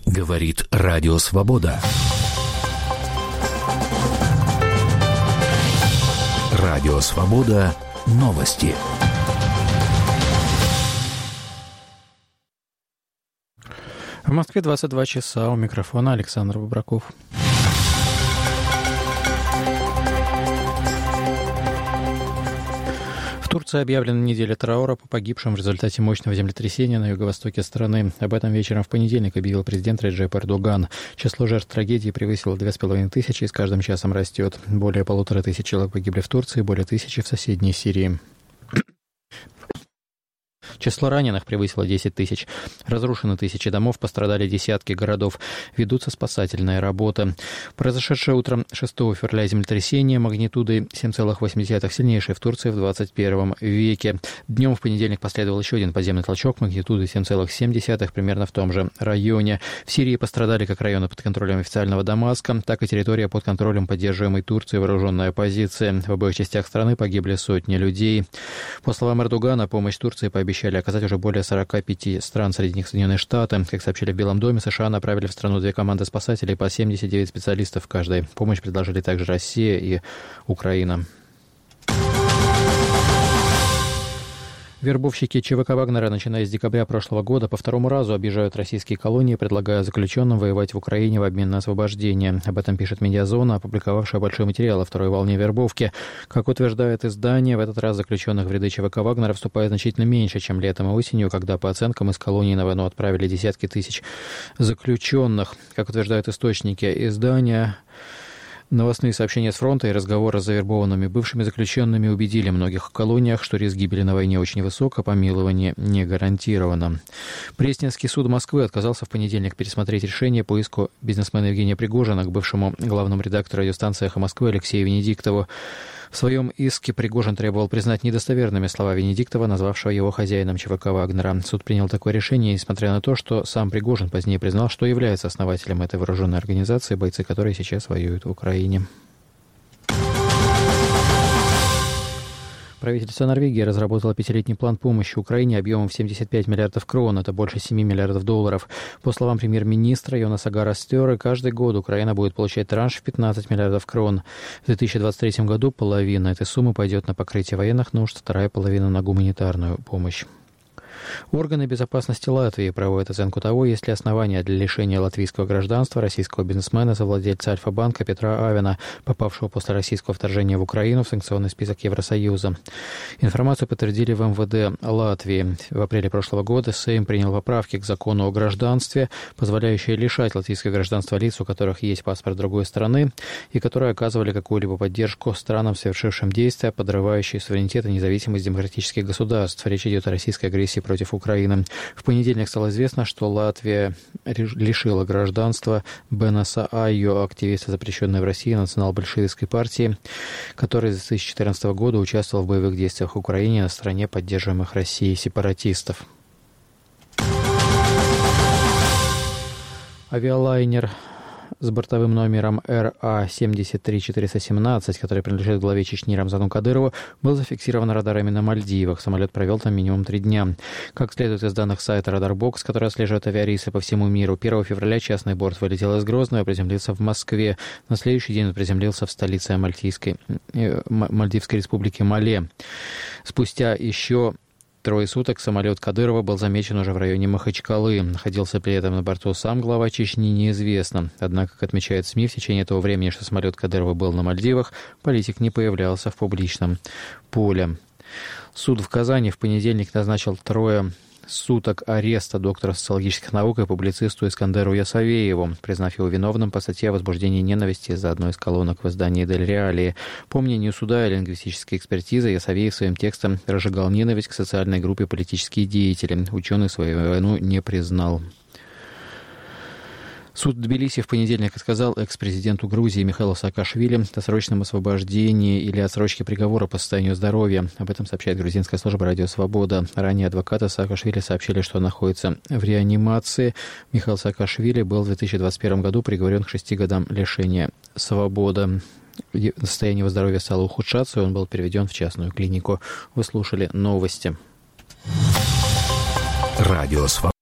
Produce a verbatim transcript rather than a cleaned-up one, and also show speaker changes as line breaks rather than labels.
Говорит Радио Свобода. Радио Свобода. Новости.
В Москве двадцать два часа. У микрофона Александр Бобраков. В Турции объявлена неделя траура по погибшим в результате мощного землетрясения на юго-востоке страны. Об этом вечером в понедельник объявил президент Реджеп Эрдоган. Число жертв трагедии превысило две с половиной тысячи и с каждым часом растет. Более полутора тысяч человек погибли в Турции, более тысячи в соседней Сирии. Число раненых превысило десять тысяч. Разрушены тысячи домов, пострадали десятки городов. Ведутся спасательные работы. Произошедшее утром шестого февраля землетрясение магнитудой семь целых восемь десятых сильнейшее в Турции в двадцать первом веке. Днем в понедельник последовал еще один подземный толчок магнитудой семь целых семь десятых примерно в том же районе. В Сирии пострадали как районы под контролем официального Дамаска, так и территория под контролем поддерживаемой Турцией вооруженной оппозиции. В обоих частях страны погибли сотни людей. По словам Эрдогана, помощь Турции пообещали оказать уже более сорока пяти стран, среди них Соединенные Штаты. Как сообщили в Белом доме, США направили в страну две команды спасателей по семьдесят девять специалистов в каждой. Помощь предложили также Россия и Украина. Вербовщики ЧВК Вагнера, начиная с декабря прошлого года, по второму разу объезжают российские колонии, предлагая заключенным воевать в Украине в обмен на освобождение. Об этом пишет «Медиазона», опубликовавшая большой материал о второй волне вербовки. Как утверждает издание, в этот раз заключенных в ряды ЧВК Вагнера вступает значительно меньше, чем летом и осенью, когда, по оценкам, из колонии на войну отправили десятки тысяч заключенных. Как утверждают источники издания, новостные сообщения с фронта и разговоры с завербованными бывшими заключенными убедили многих в колониях, что риск гибели на войне очень высок, а помилование не гарантировано. Пресненский суд Москвы отказался в понедельник пересмотреть решение по иску бизнесмена Евгения Пригожина к бывшему главному редактору радиостанции «Эхо Москвы» Алексею Венедиктову. В своем иске Пригожин требовал признать недостоверными слова Венедиктова, назвавшего его хозяином ЧВК Вагнера. Суд принял такое решение, несмотря на то, что сам Пригожин позднее признал, что является основателем этой вооруженной организации, бойцы которой сейчас воюют в Украине. Правительство Норвегии разработало пятилетний план помощи Украине объемом в семьдесят пять миллиардов крон, это больше семи миллиардов долларов. По словам премьер-министра Йонаса Гара Стёре, каждый год Украина будет получать транш в пятнадцать миллиардов крон. В две тысячи двадцать третьем году половина этой суммы пойдет на покрытие военных нужд, вторая половина на гуманитарную помощь. Органы безопасности Латвии проводят оценку того, есть ли основания для лишения латвийского гражданства российского бизнесмена, совладельца Альфа-банка Петра Авена, попавшего после российского вторжения в Украину в санкционный список Евросоюза. Информацию подтвердили в эм вэ дэ Латвии. В апреле прошлого года Сейм принял поправки к закону о гражданстве, позволяющие лишать латвийского гражданства лиц, у которых есть паспорт другой страны, и которые оказывали какую-либо поддержку странам, совершившим действия, подрывающие суверенитет и независимость демократических государств. Речь идет о российской агрессии против Украины. В понедельник стало известно, что Латвия лишила гражданства Бена Саайо, активиста, запрещенной в России национал-большевистской партии, который с две тысячи четырнадцатого года участвовал в боевых действиях в Украине на стороне поддерживаемых Россией сепаратистов. Авиалайнер с бортовым номером эр а семьдесят три четыреста семнадцать, который принадлежит главе Чечни Рамзану Кадырову, был зафиксирован радарами на Мальдивах. Самолет провел там минимум три дня. Как следует из данных сайта Радарбокс, который отслеживает авиарейсы по всему миру, первого февраля частный борт вылетел из Грозного и приземлился в Москве. На следующий день он приземлился в столице Мальтийской, э, Мальдивской республики Мале. Спустя еще трое суток самолет Кадырова был замечен уже в районе Махачкалы. Находился при этом на борту сам глава Чечни, неизвестно. Однако, как отмечают СМИ, в течение того времени, что самолет Кадырова был на Мальдивах, политик не появлялся в публичном поле. Суд в Казани в понедельник назначил трое суток ареста доктора социологических наук и публицисту Искандеру Ясовееву, признав его виновным по статье о возбуждении ненависти из-за одной из колонок в издании «Дель Реалии». По мнению суда и лингвистической экспертизы, Ясовеев своим текстом разжигал ненависть к социальной группе политические деятели. Ученый свою войну не признал. Суд в Тбилиси в понедельник отказал экс-президенту Грузии Михаилу Саакашвили в досрочном освобождении или отсрочке приговора по состоянию здоровья. Об этом сообщает грузинская служба «Радио Свобода». Ранее адвокаты Саакашвили сообщили, что он находится в реанимации. Михаил Саакашвили был в две тысячи двадцать первом году приговорен к шести годам лишения свободы. Состояние его здоровья стало ухудшаться, и он был переведен в частную клинику. Вы слушали новости.
Радио Свобода.